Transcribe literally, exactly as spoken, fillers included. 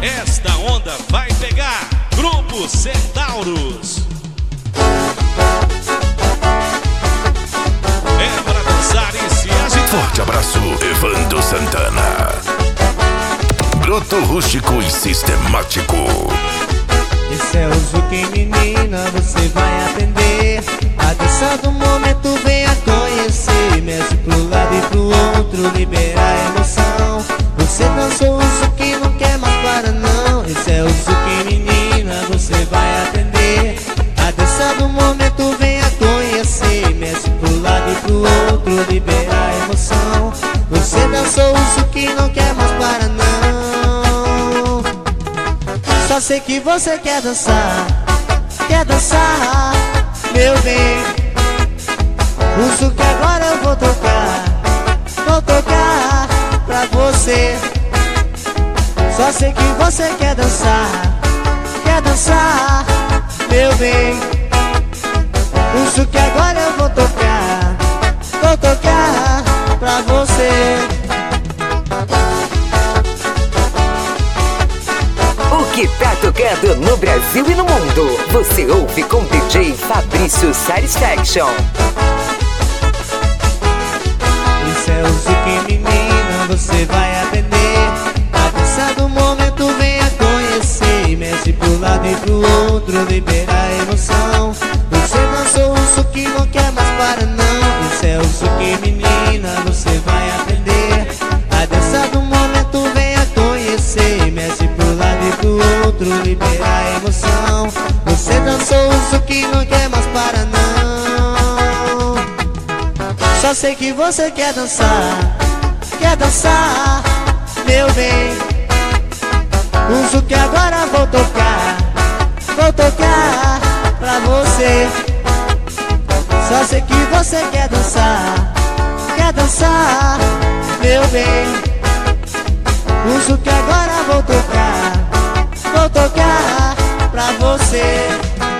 Esta onda vai pegar. Grupo Centauros. É para dançar e se agitar. Forte abraço, Evandro Santana. Broto rústico e sistemático. Esse é o Zuki, menina, você vai aprender. A dança do momento, venha conhecer. Mexe pro lado e pro outro, libera a emoção. Você dançou o Zuki, não quer mais para não. Esse é o Zuki, menina, você vai aprender. A dança do momento, venha conhecer. Mexe pro lado e pro outro, libera a emoção. Você dançou o Zuki, não quer mais para não. Só sei que você quer dançar, quer dançar, meu bem. O Zuki agora eu vou tocar, vou tocar pra você. Só sei que você quer dançar, quer dançar, meu bem. O Zuki agora eu vou tocar, vou tocar pra você. O que tá tocando no Brasil e no mundo, você ouve com D J Fabrício Satisfaction. Esse é o Zuki, menina, você vai aprender. A dança do momento, venha conhecer. Mexe pro lado e pro outro, libera a emoção. Você dançou o Zuki, não quer mais para não. Esse é o Zuki, menina, você vai aprender. A dança do momento, venha conhecer. Mexe pro lado e pro outro, libera a emoção. Você dançou o Zuki, não quer mais para não. Só sei que você quer dançar, quer dançar, meu bem. O Zuki agora vou tocar, vou tocar pra você. Só sei que você quer dançar, quer dançar, meu bem. O Zuki agora vou tocar, vou tocar pra você.